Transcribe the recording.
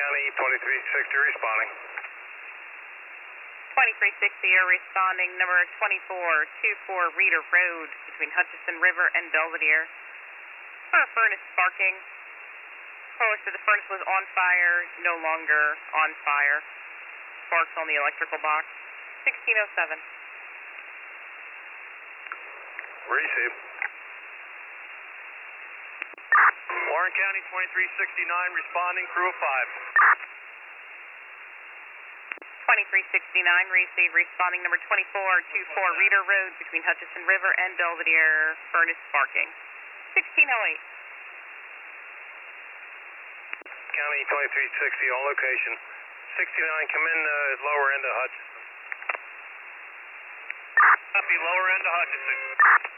County 2360 responding. 2360, you're responding number 2424 Reeder Road between Hutchison River and Belvedere. For a furnace sparking. Caller said the furnace was on fire, no longer on fire. Sparks on the electrical box. 1607. Receive. Warren County 2369 responding, crew of 5. 2369, receive, responding number 2424 Reeder Road between Hutchison River and Belvedere, furnace sparking. 1608. County 2360 on location. 69, come in lower end of Hutchison. Copy, lower end of Hutchison.